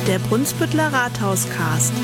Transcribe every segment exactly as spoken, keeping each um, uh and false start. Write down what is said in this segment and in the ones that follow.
Der Brunsbütteler Rathauscast.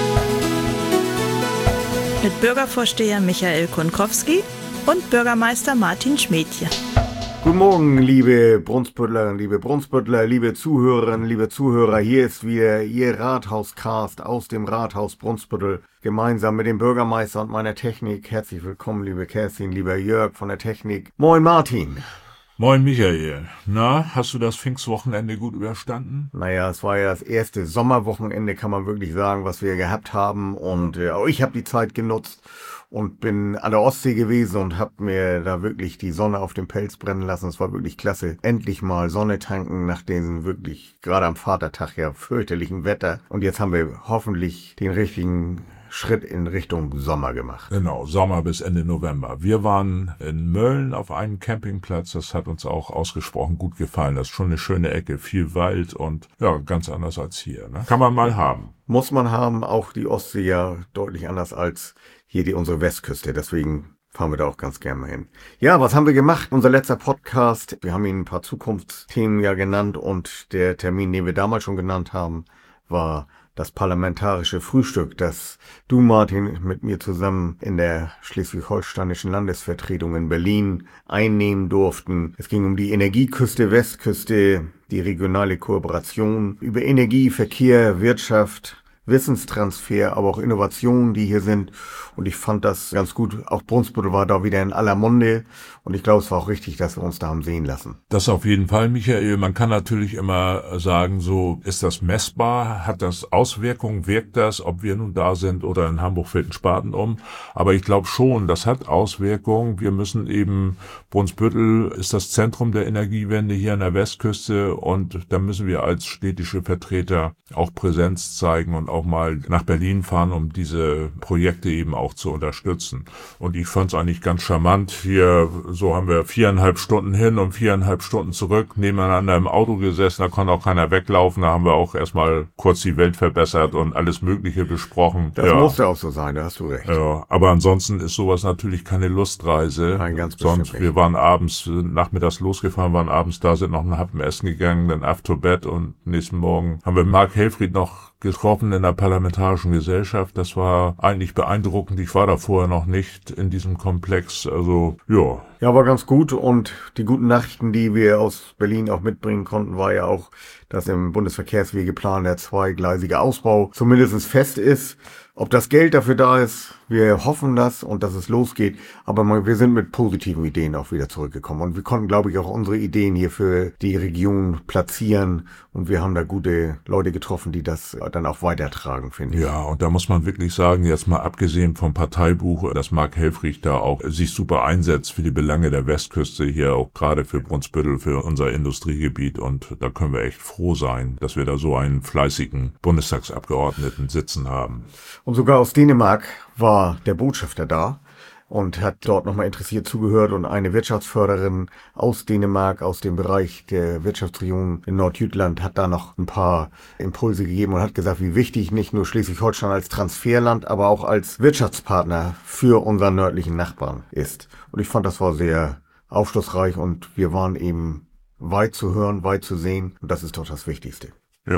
Mit Bürgervorsteher Michael Kunkowski und Bürgermeister Martin Schmädchen. Guten Morgen, liebe Brunsbüttlerinnen, liebe Brunsbüttler, liebe Zuhörerinnen, liebe Zuhörer. Hier ist wieder Ihr Rathauscast aus dem Rathaus Brunsbüttel. Gemeinsam mit dem Bürgermeister und meiner Technik. Herzlich willkommen, liebe Kerstin, lieber Jörg von der Technik. Moin, Martin. Moin Michael. Na, hast du das Pfingstwochenende gut überstanden? Naja, es war ja das erste Sommerwochenende, kann man wirklich sagen, was wir gehabt haben. Und äh, auch ich habe die Zeit genutzt und bin an der Ostsee gewesen und habe mir da wirklich die Sonne auf dem Pelz brennen lassen. Es war wirklich klasse. Endlich mal Sonne tanken nach diesem wirklich, gerade am Vatertag ja, fürchterlichen Wetter. Und jetzt haben wir hoffentlich den richtigen Schritt in Richtung Sommer gemacht. Genau, Sommer bis Ende November. Wir waren in Mölln auf einem Campingplatz, das hat uns auch ausgesprochen gut gefallen. Das ist schon eine schöne Ecke, viel Wald und ja, ganz anders als hier. Ne? Kann man mal haben. Muss man haben, auch die Ostsee ja deutlich anders als hier die unsere Westküste, deswegen fahren wir da auch ganz gerne mal hin. Ja, was haben wir gemacht? Unser letzter Podcast, wir haben Ihnen ein paar Zukunftsthemen ja genannt und der Termin, den wir damals schon genannt haben, war das parlamentarische Frühstück, das du, Martin, mit mir zusammen in der schleswig-holsteinischen Landesvertretung in Berlin einnehmen durften. Es ging um die Energieküste, Westküste, die regionale Kooperation, über Energie, Verkehr, Wirtschaft, Wissenstransfer, aber auch Innovationen, die hier sind. Und ich fand das ganz gut. Auch Brunsbüttel war da wieder in aller Munde. Und ich glaube, es war auch richtig, dass wir uns da haben sehen lassen. Das auf jeden Fall, Michael. Man kann natürlich immer sagen, so, ist das messbar? Hat das Auswirkungen? Wirkt das, ob wir nun da sind oder in Hamburg fällt ein Spaten um? Aber ich glaube schon, das hat Auswirkungen. Wir müssen eben, Brunsbüttel ist das Zentrum der Energiewende hier an der Westküste. Und da müssen wir als städtische Vertreter auch Präsenz zeigen und auch mal nach Berlin fahren, um diese Projekte eben auch zu unterstützen. Und ich fand es eigentlich ganz charmant. Hier, so haben wir viereinhalb Stunden hin und viereinhalb Stunden zurück, nebeneinander im Auto gesessen, da konnte auch keiner weglaufen. Da haben wir auch erstmal kurz die Welt verbessert und alles Mögliche besprochen. Das ja. musste auch so sein, da hast du recht. Ja, aber ansonsten ist sowas natürlich keine Lustreise. Nein, ganz Sonst, bestimmt wir waren abends, nachmittags losgefahren, waren abends da, sind noch einen Happen essen gegangen, dann ab to Bett und nächsten Morgen haben wir Mark Helfried noch getroffen in der Parlamentarischen Gesellschaft. Das war eigentlich beeindruckend. Ich war da vorher noch nicht in diesem Komplex. Also, ja. Ja, war ganz gut. Und die guten Nachrichten, die wir aus Berlin auch mitbringen konnten, war ja auch, dass im Bundesverkehrswegeplan der zweigleisige Ausbau zumindest fest ist. Ob das Geld dafür da ist, wir hoffen das und dass es losgeht. Aber wir sind mit positiven Ideen auch wieder zurückgekommen. Und wir konnten, glaube ich, auch unsere Ideen hier für die Region platzieren. Und wir haben da gute Leute getroffen, die das dann auch weitertragen, finde ich. Ja, und da muss man wirklich sagen, jetzt mal abgesehen vom Parteibuch, dass Mark Helfrich da auch sich super einsetzt für die Belange der Westküste hier, auch gerade für Brunsbüttel, für unser Industriegebiet. Und da können wir echt froh sein, dass wir da so einen fleißigen Bundestagsabgeordneten sitzen haben. Und sogar aus Dänemark war der Botschafter da und hat dort nochmal interessiert zugehört und eine Wirtschaftsförderin aus Dänemark, aus dem Bereich der Wirtschaftsregion in Nordjütland, hat da noch ein paar Impulse gegeben und hat gesagt, wie wichtig nicht nur Schleswig-Holstein als Transferland, aber auch als Wirtschaftspartner für unseren nördlichen Nachbarn ist. Und ich fand, das war sehr aufschlussreich und wir waren eben weit zu hören, weit zu sehen und das ist doch das Wichtigste. Ja.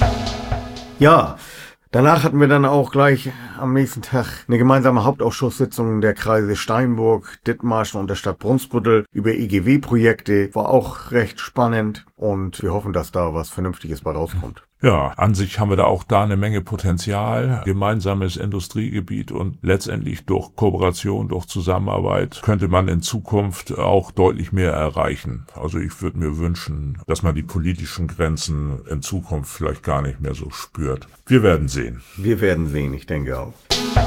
Ja. Danach hatten wir dann auch gleich am nächsten Tag eine gemeinsame Hauptausschusssitzung der Kreise Steinburg, Dithmarschen und der Stadt Brunsbüttel über E G W-Projekte. War auch recht spannend und wir hoffen, dass da was Vernünftiges bei rauskommt. Ja, an sich haben wir da auch da eine Menge Potenzial, gemeinsames Industriegebiet und letztendlich durch Kooperation, durch Zusammenarbeit könnte man in Zukunft auch deutlich mehr erreichen. Also ich würde mir wünschen, dass man die politischen Grenzen in Zukunft vielleicht gar nicht mehr so spürt. Wir werden sehen. Wir werden sehen, ich denke auch.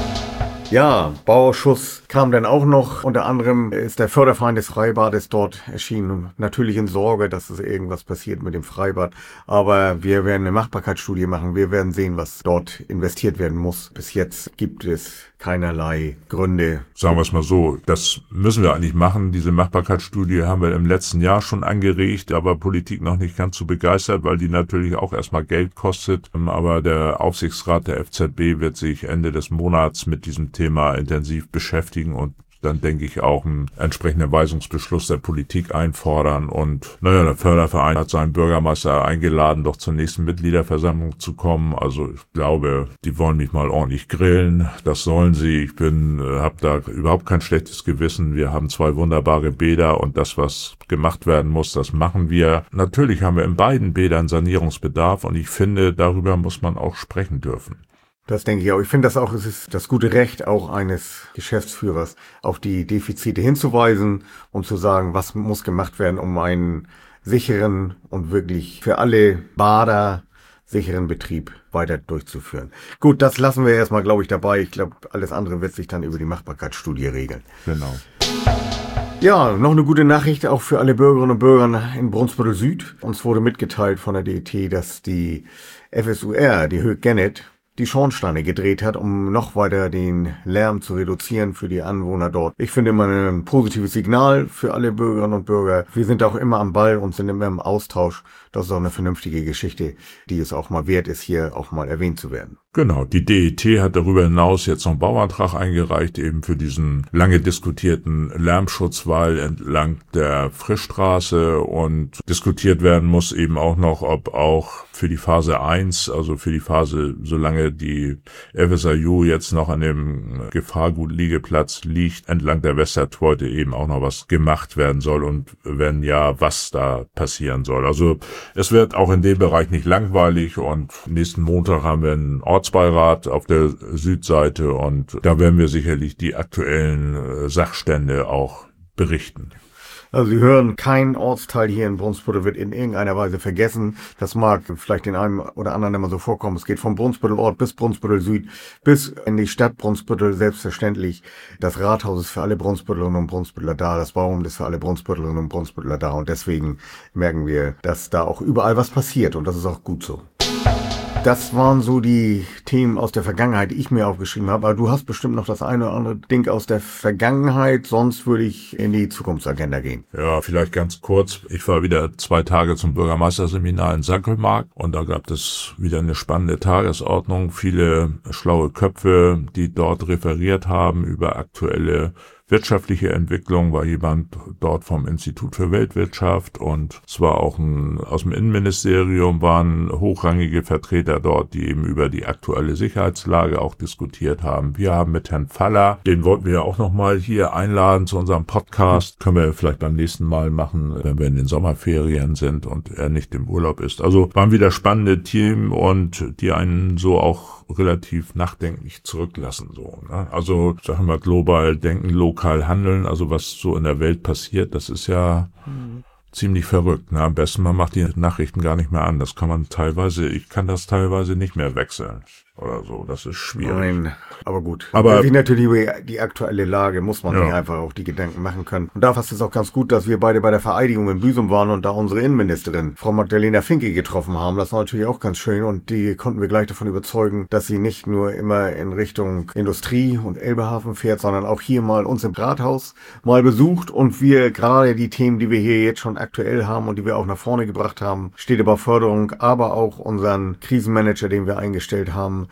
Ja, Bauausschuss kam dann auch noch. Unter anderem ist der Förderverein des Freibades dort erschienen. Natürlich in Sorge, dass es irgendwas passiert mit dem Freibad. Aber wir werden eine Machbarkeitsstudie machen. Wir werden sehen, was dort investiert werden muss. Bis jetzt gibt es keinerlei Gründe. Sagen wir es mal so, das müssen wir eigentlich machen. Diese Machbarkeitsstudie haben wir im letzten Jahr schon angeregt, aber Politik noch nicht ganz so begeistert, weil die natürlich auch erstmal Geld kostet. Aber der Aufsichtsrat der F Z B wird sich Ende des Monats mit diesem Thema intensiv beschäftigen und dann denke ich auch einen entsprechenden Weisungsbeschluss der Politik einfordern. Und naja, der Förderverein hat seinen Bürgermeister eingeladen, doch zur nächsten Mitgliederversammlung zu kommen. Also ich glaube, die wollen mich mal ordentlich grillen. Das sollen sie. Ich bin, habe da überhaupt kein schlechtes Gewissen. Wir haben zwei wunderbare Bäder und das, was gemacht werden muss, das machen wir. Natürlich haben wir in beiden Bädern Sanierungsbedarf und ich finde, darüber muss man auch sprechen dürfen. Das denke ich auch. Ich finde das auch, es ist das gute Recht auch eines Geschäftsführers, auf die Defizite hinzuweisen und zu sagen, was muss gemacht werden, um einen sicheren und wirklich für alle Bader sicheren Betrieb weiter durchzuführen. Gut, das lassen wir erstmal, glaube ich, dabei. Ich glaube, alles andere wird sich dann über die Machbarkeitsstudie regeln. Genau. Ja, noch eine gute Nachricht auch für alle Bürgerinnen und Bürger in Brunsbüttel Süd. Uns wurde mitgeteilt von der D E T, dass die F S U R, die Höck Gennet, die Schornsteine gedreht hat, um noch weiter den Lärm zu reduzieren für die Anwohner dort. Ich finde immer ein positives Signal für alle Bürgerinnen und Bürger. Wir sind auch immer am Ball und sind immer im Austausch. Das ist auch eine vernünftige Geschichte, die es auch mal wert ist, hier auch mal erwähnt zu werden. Genau, die D E T hat darüber hinaus jetzt noch einen Bauantrag eingereicht, eben für diesen lange diskutierten Lärmschutzwall entlang der Frischstraße, und diskutiert werden muss eben auch noch, ob auch für die Phase eins, also für die Phase, solange die F S A U jetzt noch an dem Gefahrgutliegeplatz liegt, entlang der Westertorte eben auch noch was gemacht werden soll und wenn ja, was da passieren soll. Also es wird auch in dem Bereich nicht langweilig und nächsten Montag haben wir einen Ortsbeirat auf der Südseite und da werden wir sicherlich die aktuellen Sachstände auch berichten. Also Sie hören, kein Ortsteil hier in Brunsbüttel wird in irgendeiner Weise vergessen. Das mag vielleicht den einen oder anderen immer so vorkommen. Es geht vom Brunsbüttel Ort bis Brunsbüttel Süd bis in die Stadt Brunsbüttel. Selbstverständlich, das Rathaus ist für alle Brunsbüttlerinnen und Brunsbüttler da. Das Bauamt ist für alle Brunsbüttlerinnen und Brunsbüttler da. Und deswegen merken wir, dass da auch überall was passiert. Und das ist auch gut so. Das waren so die Themen aus der Vergangenheit, die ich mir aufgeschrieben habe. Aber du hast bestimmt noch das eine oder andere Ding aus der Vergangenheit. Sonst würde ich in die Zukunftsagenda gehen. Ja, vielleicht ganz kurz. Ich war wieder zwei Tage zum Bürgermeisterseminar in Sankelmark und da gab es wieder eine spannende Tagesordnung. Viele schlaue Köpfe, die dort referiert haben über aktuelle wirtschaftliche Entwicklung, war jemand dort vom Institut für Weltwirtschaft und es war auch ein, aus dem Innenministerium waren hochrangige Vertreter dort, die eben über die aktuelle Sicherheitslage auch diskutiert haben. Wir haben mit Herrn Faller, den wollten wir ja auch nochmal hier einladen zu unserem Podcast, können wir vielleicht beim nächsten Mal machen, wenn wir in den Sommerferien sind und er nicht im Urlaub ist. Also waren wieder spannende Themen und die einen so auch relativ nachdenklich zurücklassen. So, ne? Also sagen wir global denken, lokal handeln, also was so in der Welt passiert, das ist ja mhm. ziemlich verrückt. Ne? Am besten man macht die Nachrichten gar nicht mehr an. Das kann man teilweise, ich kann das teilweise nicht mehr wechseln oder so. Das ist schwierig. Nein, aber gut. Aber wie natürlich über die aktuelle Lage muss man ja. sich einfach auch die Gedanken machen können. Und da ist es auch ganz gut, dass wir beide bei der Vereidigung in Büsum waren und da unsere Innenministerin, Frau Magdalena Finke, getroffen haben. Das war natürlich auch ganz schön und die konnten wir gleich davon überzeugen, dass sie nicht nur immer in Richtung Industrie und Elbehafen fährt, sondern auch hier mal uns im Rathaus mal besucht und wir gerade die Themen, die wir hier jetzt schon aktuell haben und die wir auch nach vorne gebracht haben, Städtebau-Förderung, aber auch unseren Krisenmanager, den wir eingestellt haben,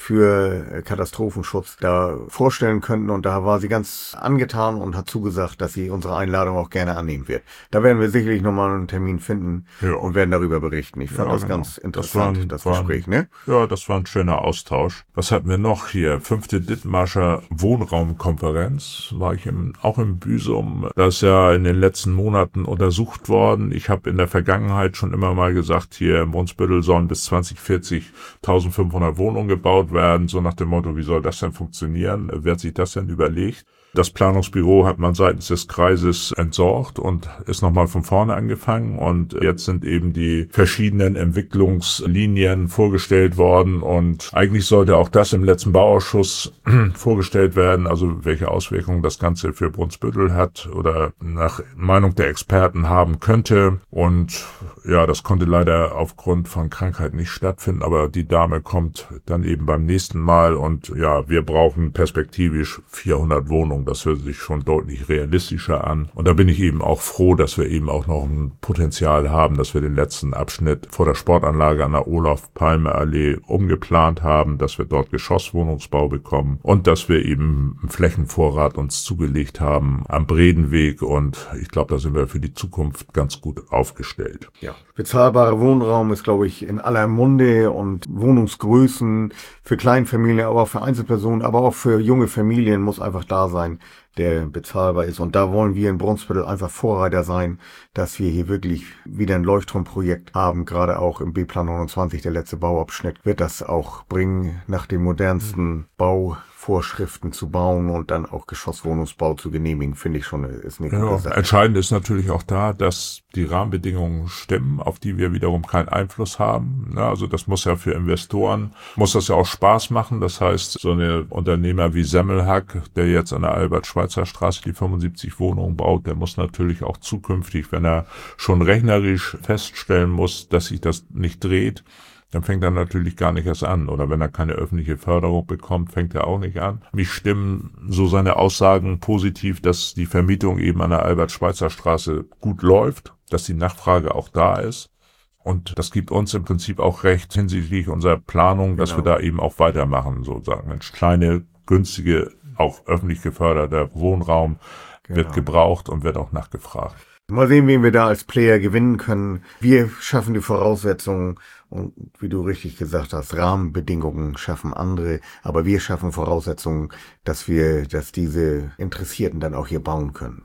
für Katastrophenschutz da vorstellen könnten. Und da war sie ganz angetan und hat zugesagt, dass sie unsere Einladung auch gerne annehmen wird. Da werden wir sicherlich nochmal einen Termin finden ja. und werden darüber berichten. Ich fand ja, das genau. ganz interessant, das, war, das war Gespräch. Ne? Ja, das war ein schöner Austausch. Was hatten wir noch hier? Fünfte Dithmarscher Wohnraumkonferenz war ich im, auch im Büsum. Das ist ja in den letzten Monaten untersucht worden. Ich habe in der Vergangenheit schon immer mal gesagt, hier im Brunsbüttel sollen bis zwanzig vierzig eintausendfünfhundert Wohnungen gebaut werden, so nach dem Motto, wie soll das denn funktionieren? Wer hat sich das denn überlegt? Das Planungsbüro hat man seitens des Kreises entsorgt und ist nochmal von vorne angefangen und jetzt sind eben die verschiedenen Entwicklungslinien vorgestellt worden und eigentlich sollte auch das im letzten Bauausschuss vorgestellt werden, also welche Auswirkungen das Ganze für Brunsbüttel hat oder nach Meinung der Experten haben könnte und ja, das konnte leider aufgrund von Krankheit nicht stattfinden, aber die Dame kommt dann eben beim nächsten Mal und ja, wir brauchen perspektivisch vierhundert Wohnungen. Das hört sich schon deutlich realistischer an. Und da bin ich eben auch froh, dass wir eben auch noch ein Potenzial haben, dass wir den letzten Abschnitt vor der Sportanlage an der Olaf-Palme-Allee umgeplant haben, dass wir dort Geschosswohnungsbau bekommen und dass wir eben einen Flächenvorrat uns zugelegt haben am Bredenweg und ich glaube, da sind wir für die Zukunft ganz gut aufgestellt. Ja, bezahlbarer Wohnraum ist, glaube ich, in aller Munde und Wohnungsgrößen für Kleinfamilien, aber auch für Einzelpersonen, aber auch für junge Familien muss einfach da sein, der bezahlbar ist. Und da wollen wir in Brunsbüttel einfach Vorreiter sein, dass wir hier wirklich wieder ein Leuchtturmprojekt haben. Gerade auch im B-Plan neunundzwanzig, der letzte Bauabschnitt, wird das auch bringen, nach den modernsten Bauvorschriften zu bauen und dann auch Geschosswohnungsbau zu genehmigen, finde ich schon, ist eine gute Ja, Sache. entscheidend ist natürlich auch da, dass die Rahmenbedingungen stimmen, auf die wir wiederum keinen Einfluss haben. Ja, also das muss ja für Investoren, muss das ja auch Spaß machen. Das heißt, so eine Unternehmer wie Semmelhack, der jetzt an der Albert-Schweitzer-Straße die fünfundsiebzig Wohnungen baut, der muss natürlich auch zukünftig, wenn er schon rechnerisch feststellen muss, dass sich das nicht dreht, dann fängt er natürlich gar nicht erst an. Oder wenn er keine öffentliche Förderung bekommt, fängt er auch nicht an. Mich stimmen so seine Aussagen positiv, dass die Vermietung eben an der Albert-Schweitzer-Straße gut läuft, dass die Nachfrage auch da ist. Und das gibt uns im Prinzip auch recht hinsichtlich unserer Planung, dass Genau. wir da eben auch weitermachen, sozusagen. Mensch, kleine, günstige, auch öffentlich geförderter Wohnraum Genau. wird gebraucht und wird auch nachgefragt. Mal sehen, wen wir da als Player gewinnen können. Wir schaffen die Voraussetzungen und wie du richtig gesagt hast, Rahmenbedingungen schaffen andere, aber wir schaffen Voraussetzungen, dass wir, dass diese Interessierten dann auch hier bauen können.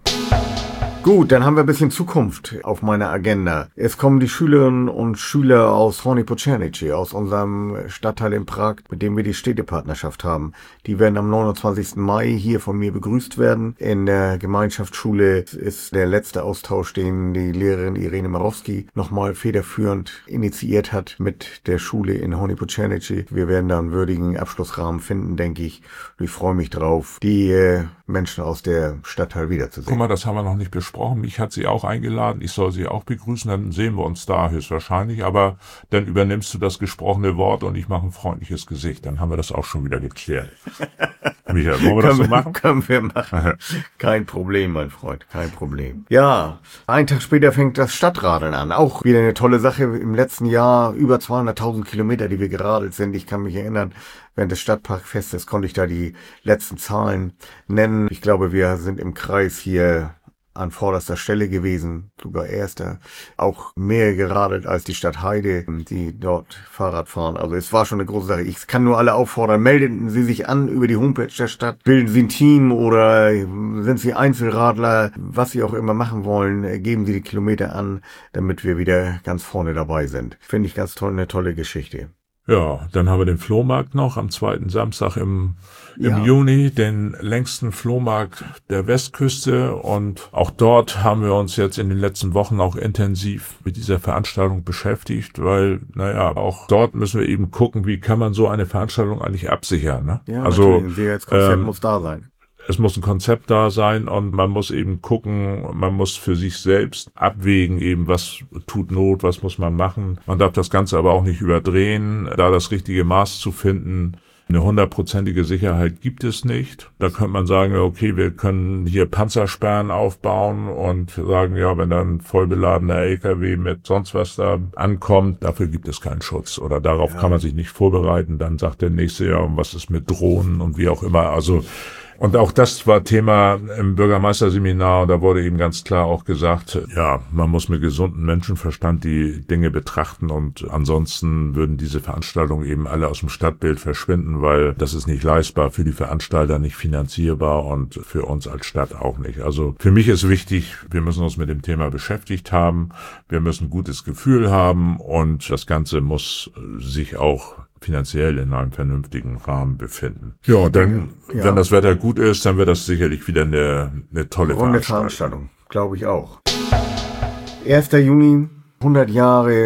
Gut, dann haben wir ein bisschen Zukunft auf meiner Agenda. Es kommen die Schülerinnen und Schüler aus Horní Počernice, aus unserem Stadtteil in Prag, mit dem wir die Städtepartnerschaft haben. Die werden am neunundzwanzigsten Mai hier von mir begrüßt werden. In der Gemeinschaftsschule ist der letzte Austausch, den die Lehrerin Irene Marowski nochmal federführend initiiert hat mit der Schule in Horní Počernice. Wir werden da einen würdigen Abschlussrahmen finden, denke ich. Und ich freue mich drauf, die äh, Menschen aus der Stadtteil wiederzusehen. Guck mal, das haben wir noch nicht besprochen. Mich hat sie auch eingeladen. Ich soll sie auch begrüßen. Dann sehen wir uns da höchstwahrscheinlich. Aber dann übernimmst du das gesprochene Wort und ich mache ein freundliches Gesicht. Dann haben wir das auch schon wieder geklärt. Michael, wollen wir das so machen? Können wir machen. Kein Problem, mein Freund. Kein Problem. Ja, einen Tag später fängt das Stadtradeln an. Auch wieder eine tolle Sache. Im letzten Jahr über zweihunderttausend Kilometer, die wir geradelt sind. Ich kann mich erinnern, während des Stadtparkfestes konnte ich da die letzten Zahlen nennen. Ich glaube, wir sind im Kreis hier an vorderster Stelle gewesen, sogar erster, auch mehr geradelt als die Stadt Heide, die dort Fahrrad fahren. Also es war schon eine große Sache. Ich kann nur alle auffordern, melden Sie sich an über die Homepage der Stadt, bilden Sie ein Team oder sind Sie Einzelradler, was Sie auch immer machen wollen, geben Sie die Kilometer an, damit wir wieder ganz vorne dabei sind. Finde ich ganz toll, eine tolle Geschichte. Ja, dann haben wir den Flohmarkt noch am zweiten Samstag im, im Ja. Juni, den längsten Flohmarkt der Westküste. Und auch dort haben wir uns jetzt in den letzten Wochen auch intensiv mit dieser Veranstaltung beschäftigt, weil, naja, auch dort müssen wir eben gucken, wie kann man so eine Veranstaltung eigentlich absichern. Ne? Ja, also natürlich, ein Sicherheitskonzept ähm, muss da sein. Es muss ein Konzept da sein und man muss eben gucken, man muss für sich selbst abwägen eben, was tut Not, was muss man machen. Man darf das Ganze aber auch nicht überdrehen, da das richtige Maß zu finden. Eine hundertprozentige Sicherheit gibt es nicht. Da könnte man sagen, okay, wir können hier Panzersperren aufbauen und sagen, ja, wenn dann ein vollbeladener L K W mit sonst was da ankommt, dafür gibt es keinen Schutz. Oder darauf Ja. kann man sich nicht vorbereiten. Dann sagt der Nächste, ja, was ist mit Drohnen und wie auch immer. Also und auch das war Thema im Bürgermeisterseminar und da wurde eben ganz klar auch gesagt, ja, man muss mit gesundem Menschenverstand die Dinge betrachten und ansonsten würden diese Veranstaltungen eben alle aus dem Stadtbild verschwinden, weil das ist nicht leistbar, für die Veranstalter nicht finanzierbar und für uns als Stadt auch nicht. Also für mich ist wichtig, wir müssen uns mit dem Thema beschäftigt haben, wir müssen ein gutes Gefühl haben und das Ganze muss sich auch finanziell in einem vernünftigen Rahmen befinden. Ja, dann, Ja. wenn das Wetter gut ist, dann wird das sicherlich wieder eine, eine tolle Runde Veranstaltung. Veranstaltung, glaube ich auch. erster Juni, hundert Jahre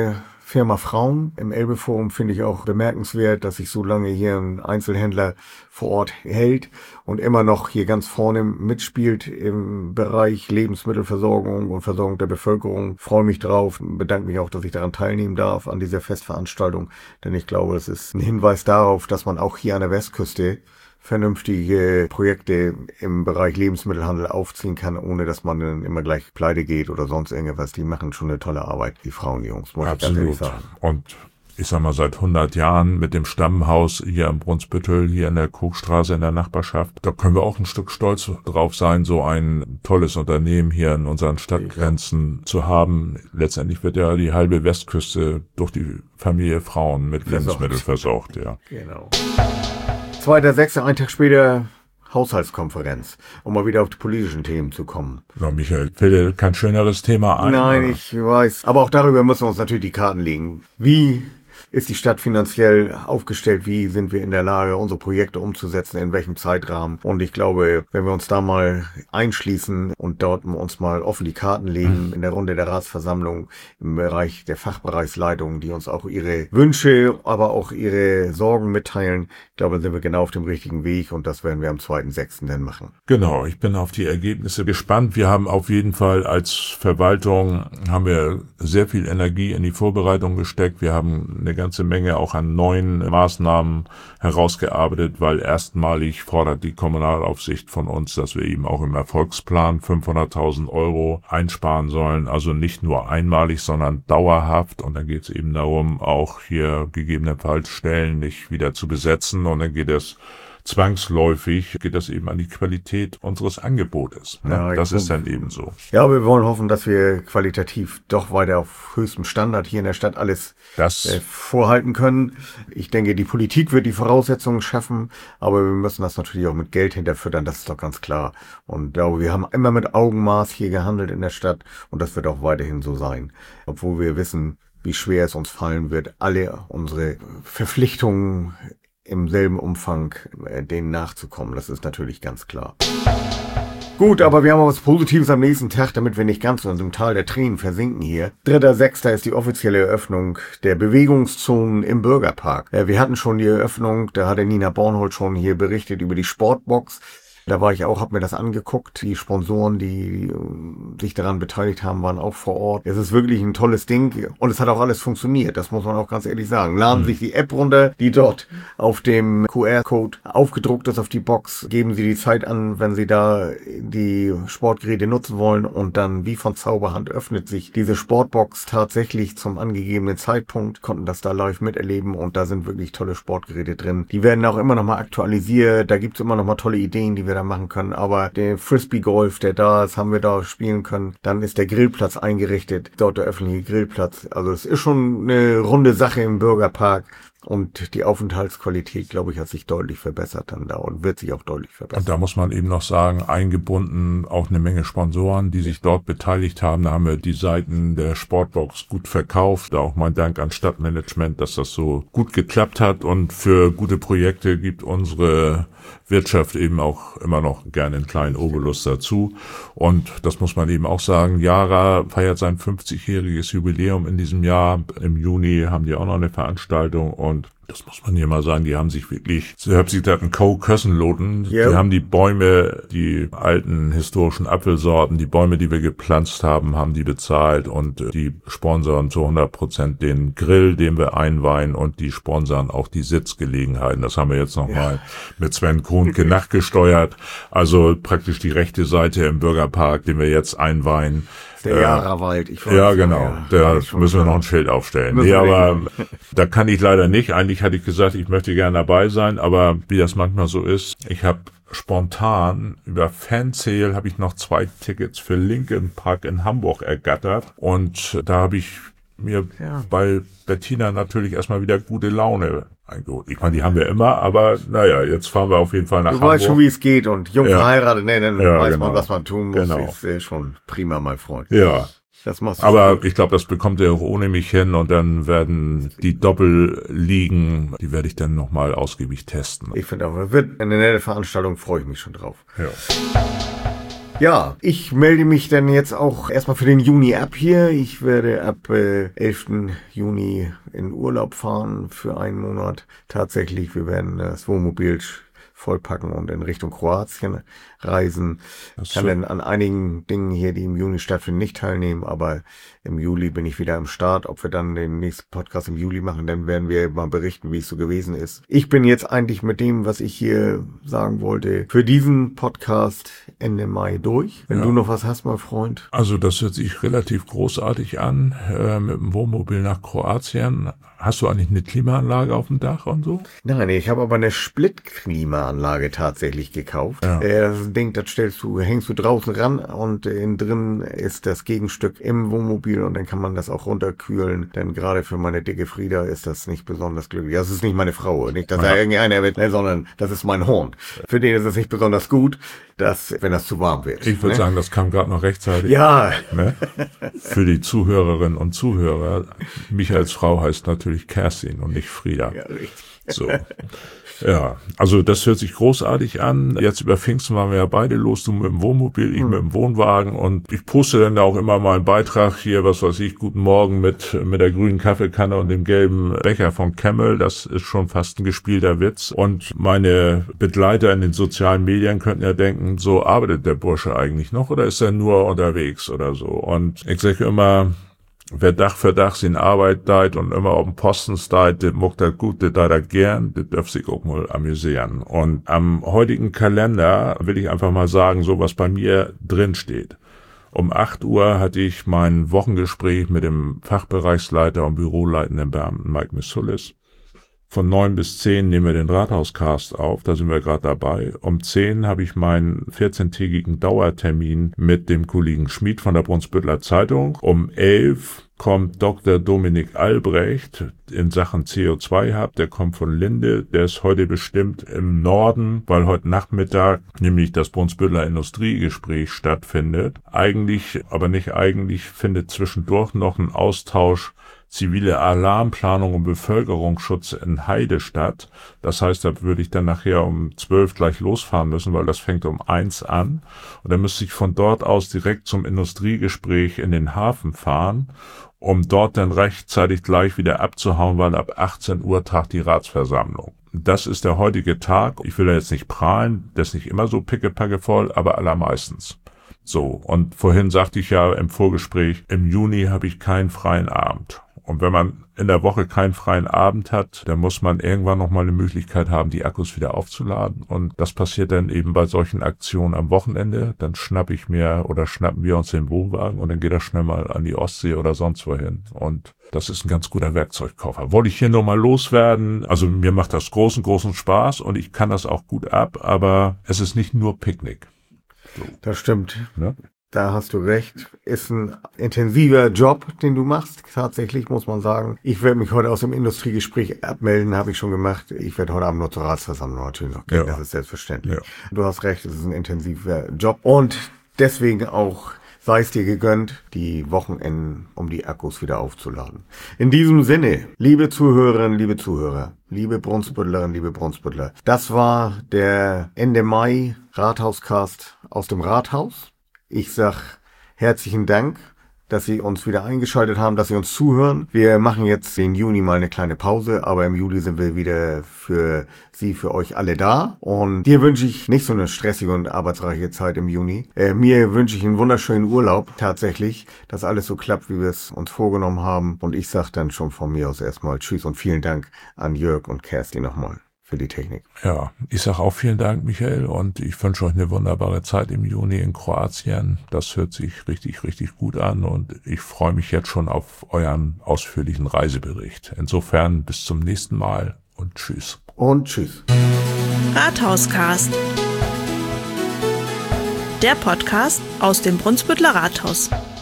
Firma Frauen im Elbe-Forum finde ich auch bemerkenswert, dass sich so lange hier ein Einzelhändler vor Ort hält und immer noch hier ganz vorne mitspielt im Bereich Lebensmittelversorgung und Versorgung der Bevölkerung. Freue mich drauf, bedanke mich auch, dass ich daran teilnehmen darf, an dieser Festveranstaltung, denn ich glaube, es ist ein Hinweis darauf, dass man auch hier an der Westküste vernünftige Projekte im Bereich Lebensmittelhandel aufziehen kann, ohne dass man dann immer gleich pleite geht oder sonst irgendwas. Die machen schon eine tolle Arbeit, die Frauen, die Jungs, muss ich ganz ehrlich sagen. Und ich sag mal, seit hundert Jahren mit dem Stammhaus hier am Brunsbüttel, hier in der Kochstraße in der Nachbarschaft, da können wir auch ein Stück stolz drauf sein, so ein tolles Unternehmen hier in unseren Stadtgrenzen ja. zu haben. Letztendlich wird ja die halbe Westküste durch die Familie Frauen mit Lebensmitteln versorgt, ja. Genau. zweiter sechster Ein Tag später Haushaltskonferenz, um mal wieder auf die politischen Themen zu kommen. Na, Michael, fällt dir kein schöneres Thema ein? Nein, oder? Ich weiß. Aber auch darüber müssen wir uns natürlich die Karten legen. Wie ist die Stadt finanziell aufgestellt? Wie sind wir in der Lage, unsere Projekte umzusetzen? In welchem Zeitrahmen? Und ich glaube, wenn wir uns da mal einschließen und dort uns mal offen die Karten legen in der Runde der Ratsversammlung im Bereich der Fachbereichsleitung, die uns auch ihre Wünsche, aber auch ihre Sorgen mitteilen, ich glaube, sind wir genau auf dem richtigen Weg und das werden wir am zweiten sechsten dann machen. Genau, ich bin auf die Ergebnisse gespannt. Wir haben auf jeden Fall als Verwaltung haben wir sehr viel Energie in die Vorbereitung gesteckt. Wir haben eine ganze Menge auch an neuen Maßnahmen herausgearbeitet, weil erstmalig fordert die Kommunalaufsicht von uns, dass wir eben auch im Erfolgsplan fünfhunderttausend Euro einsparen sollen. Also nicht nur einmalig, sondern dauerhaft. Und dann geht es eben darum, auch hier gegebenenfalls Stellen nicht wieder zu besetzen. Und dann geht es zwangsläufig, geht das eben an die Qualität unseres Angebotes. Ne? Ja, das ist dann eben so. Ja, wir wollen hoffen, dass wir qualitativ doch weiter auf höchstem Standard hier in der Stadt alles das äh, vorhalten können. Ich denke, die Politik wird die Voraussetzungen schaffen, aber wir müssen das natürlich auch mit Geld hinterfüttern, das ist doch ganz klar. Und ich glaube, wir haben immer mit Augenmaß hier gehandelt in der Stadt und das wird auch weiterhin so sein. Obwohl wir wissen, wie schwer es uns fallen wird, alle unsere Verpflichtungen im selben Umfang äh, denen nachzukommen. Das ist natürlich ganz klar. Gut, aber wir haben auch was Positives am nächsten Tag, damit wir nicht ganz in unserem Tal der Tränen versinken hier. dritter sechster ist die offizielle Eröffnung der Bewegungszonen im Bürgerpark. Äh, wir hatten schon die Eröffnung, da hatte Nina Bornhold schon hier berichtet über die Sportbox. Da war ich auch, habe mir das angeguckt. Die Sponsoren, die sich daran beteiligt haben, waren auch vor Ort. Es ist wirklich ein tolles Ding und es hat auch alles funktioniert. Das muss man auch ganz ehrlich sagen. Laden mhm. sich die App runter, die dort auf dem Q R-Code aufgedruckt ist auf die Box. Geben Sie die Zeit an, wenn Sie da die Sportgeräte nutzen wollen und dann wie von Zauberhand öffnet sich diese Sportbox tatsächlich zum angegebenen Zeitpunkt. Konnten das da live miterleben und da sind wirklich tolle Sportgeräte drin. Die werden auch immer noch mal aktualisiert. Da gibt's immer noch mal tolle Ideen, die wir da machen können, aber der Frisbee-Golf, der da ist, haben wir da spielen können. Dann ist der Grillplatz eingerichtet, dort der öffentliche Grillplatz. Also es ist schon eine runde Sache im Bürgerpark und die Aufenthaltsqualität, glaube ich, hat sich deutlich verbessert dann da und wird sich auch deutlich verbessern. Und da muss man eben noch sagen, eingebunden auch eine Menge Sponsoren, die sich dort beteiligt haben. Da haben wir die Seiten der Sportbox gut verkauft. Da auch mein Dank an Stadtmanagement, dass das so gut geklappt hat und für gute Projekte gibt unsere Wirtschaft eben auch immer noch gerne einen kleinen Obolus dazu. Und das muss man eben auch sagen, Yara feiert sein fünfzigjähriges Jubiläum in diesem Jahr. Im Juni haben die auch noch eine Veranstaltung und das muss man hier mal sagen, die haben sich wirklich, sie haben sich da einen Co-Kössenloten, yep. Die haben die Bäume, die alten historischen Apfelsorten, die Bäume, die wir gepflanzt haben, haben die bezahlt und die sponsern zu hundert Prozent den Grill, den wir einweihen und die sponsern auch die Sitzgelegenheiten. Das haben wir jetzt nochmal ja. mit Sven Kuhnke nachgesteuert. Also praktisch die rechte Seite im Bürgerpark, den wir jetzt einweihen. Der Jara-Wald. Ich weiß, ja, genau. Ja, da müssen wir noch ein Schild aufstellen. Nee, aber da kann ich leider nicht. Eigentlich hatte ich gesagt, ich möchte gerne dabei sein, aber wie das manchmal so ist, ich habe spontan über Fansale habe ich noch zwei Tickets für Linkin Park in Hamburg ergattert und da habe ich mir ja. bei Bettina natürlich erstmal wieder gute Laune eingeholt. Ich meine, die haben wir immer, aber naja, jetzt fahren wir auf jeden Fall nach du Hamburg. Du weißt schon, wie es geht und jung ja. verheiratet, nee, dann ja, weiß genau. man, was man tun muss. Genau. Ist äh, schon prima, mein Freund. Ja. Das machst du aber gut. Ich glaube, das bekommt er auch ohne mich hin und dann werden die Doppelligen, die werde ich dann nochmal ausgiebig testen. Ich finde auch, wird eine nette Veranstaltung, freue ich mich schon drauf. Ja. Ja, ich melde mich dann jetzt auch erstmal für den Juni ab hier. Ich werde ab äh, elften Juni in Urlaub fahren für einen Monat. Tatsächlich, wir werden das Wohnmobil vollpacken und in Richtung Kroatien reisen. Ich kann dann an einigen Dingen hier, die im Juni stattfinden, nicht teilnehmen, aber im Juli bin ich wieder am Start. Ob wir dann den nächsten Podcast im Juli machen, dann werden wir mal berichten, wie es so gewesen ist. Ich bin jetzt eigentlich mit dem, was ich hier sagen wollte, für diesen Podcast Ende Mai durch. Wenn ja. du noch was hast, mein Freund. Also das hört sich relativ großartig an, äh, mit dem Wohnmobil nach Kroatien. Hast du eigentlich eine Klimaanlage auf dem Dach und so? Nein, ich habe aber eine Split-Klimaanlage tatsächlich gekauft. Ja. Äh, das Ding, das stellst du, hängst du draußen ran und äh, innen drin ist das Gegenstück im Wohnmobil und dann kann man das auch runterkühlen. Denn gerade für meine dicke Frieda ist das nicht besonders glücklich. Das ist nicht meine Frau, nicht, dass ja. da irgendeiner wird, ne, sondern das ist mein Hund. Für den ist es nicht besonders gut, dass, wenn das zu warm wird. Ich würde ne? sagen, das kam gerade noch rechtzeitig. Ja. Ne? Für die Zuhörerinnen und Zuhörer. Michaels Frau heißt natürlich Kerstin und nicht Frieda. Ja, richtig. So. Ja, also das hört sich großartig an. Jetzt über Pfingsten waren wir ja beide los, du mit dem Wohnmobil, ich hm. mit dem Wohnwagen und ich poste dann da auch immer mal einen Beitrag hier, was weiß ich, guten Morgen mit mit der grünen Kaffeekanne und dem gelben Becher von Camel. Das ist schon fast ein gespielter Witz und meine Begleiter in den sozialen Medien könnten ja denken, so arbeitet der Bursche eigentlich noch oder ist er nur unterwegs oder so. Und ich sage immer, wer Dach für Dach sin Arbeit deit und immer auf dem Posten deit, der muckt das gut, der deit das gern, der darf sich auch mal amüsieren. Und am heutigen Kalender will ich einfach mal sagen, so was bei mir drin steht. Um acht Uhr hatte ich mein Wochengespräch mit dem Fachbereichsleiter und büroleitenden Beamten Mike Missulis. Von neun bis zehn nehmen wir den Rathauscast auf, da sind wir gerade dabei. Um zehn habe ich meinen vierzehntägigen Dauertermin mit dem Kollegen Schmid von der Brunsbüttler Zeitung. Um elf kommt Doktor Dominik Albrecht in Sachen C O zwei Hub, der kommt von Linde, der ist heute bestimmt im Norden, weil heute Nachmittag nämlich das Brunsbüttler Industriegespräch stattfindet. Eigentlich, aber nicht eigentlich, findet zwischendurch noch ein Austausch zivile Alarmplanung und Bevölkerungsschutz in Heide statt. Das heißt, da würde ich dann nachher um zwölf gleich losfahren müssen, weil das fängt um eins an. Und dann müsste ich von dort aus direkt zum Industriegespräch in den Hafen fahren, um dort dann rechtzeitig gleich wieder abzuhauen, weil ab achtzehn Uhr tagt die Ratsversammlung. Das ist der heutige Tag. Ich will da jetzt nicht prahlen, das ist nicht immer so pickepacke voll, aber allermeistens. So, und vorhin sagte ich ja im Vorgespräch, im Juni habe ich keinen freien Abend. Und wenn man in der Woche keinen freien Abend hat, dann muss man irgendwann nochmal eine Möglichkeit haben, die Akkus wieder aufzuladen. Und das passiert dann eben bei solchen Aktionen am Wochenende. Dann schnapp ich mir oder schnappen wir uns den Wohnwagen und dann geht er schnell mal an die Ostsee oder sonst wohin. Und das ist ein ganz guter Werkzeugkoffer. Wollte ich hier nur mal loswerden. Also mir macht das großen, großen Spaß und ich kann das auch gut ab, aber es ist nicht nur Picknick. So. Das stimmt. Ne? Da hast du recht. Ist ein intensiver Job, den du machst. Tatsächlich muss man sagen. Ich werde mich heute aus dem Industriegespräch abmelden, habe ich schon gemacht. Ich werde heute Abend noch zur Ratsversammlung natürlich noch gehen. Ja. Das ist selbstverständlich. Ja. Du hast recht, es ist ein intensiver Job. Und deswegen auch sei es dir gegönnt, die Wochenenden, um die Akkus wieder aufzuladen. In diesem Sinne, liebe Zuhörerinnen, liebe Zuhörer, liebe Brunsbüttlerinnen, liebe Brunsbüttler, das war der Ende Mai Rathauscast aus dem Rathaus. Ich sag herzlichen Dank, dass Sie uns wieder eingeschaltet haben, dass Sie uns zuhören. Wir machen jetzt den Juni mal eine kleine Pause, aber im Juli sind wir wieder für Sie, für euch alle da. Und dir wünsche ich nicht so eine stressige und arbeitsreiche Zeit im Juni. Äh, mir wünsche ich einen wunderschönen Urlaub tatsächlich, dass alles so klappt, wie wir es uns vorgenommen haben. Und ich sag dann schon von mir aus erstmal Tschüss und vielen Dank an Jörg und Kerstin nochmal für die Technik. Ja, ich sage auch vielen Dank, Michael, und ich wünsche euch eine wunderbare Zeit im Juni in Kroatien. Das hört sich richtig, richtig gut an und ich freue mich jetzt schon auf euren ausführlichen Reisebericht. Insofern bis zum nächsten Mal und tschüss. Und tschüss. Rathauscast. Der Podcast aus dem Brunsbüttler Rathaus.